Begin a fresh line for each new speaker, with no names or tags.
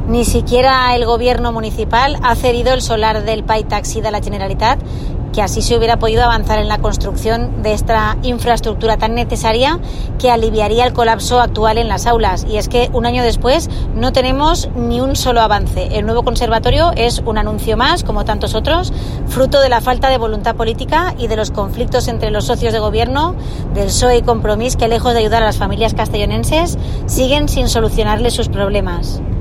Ni siquiera el gobierno municipal ha cedido el solar del Pay Taxi de la Generalitat, que así se hubiera podido avanzar en la construcción de esta infraestructura tan necesaria que aliviaría el colapso actual en las aulas. Y es que un año después no tenemos ni un solo avance. El nuevo conservatorio es un anuncio más, como tantos otros, fruto de la falta de voluntad política y de los conflictos entre los socios de gobierno del PSOE y Compromís, que lejos de ayudar a las familias castellonenses siguen sin solucionarles sus problemas.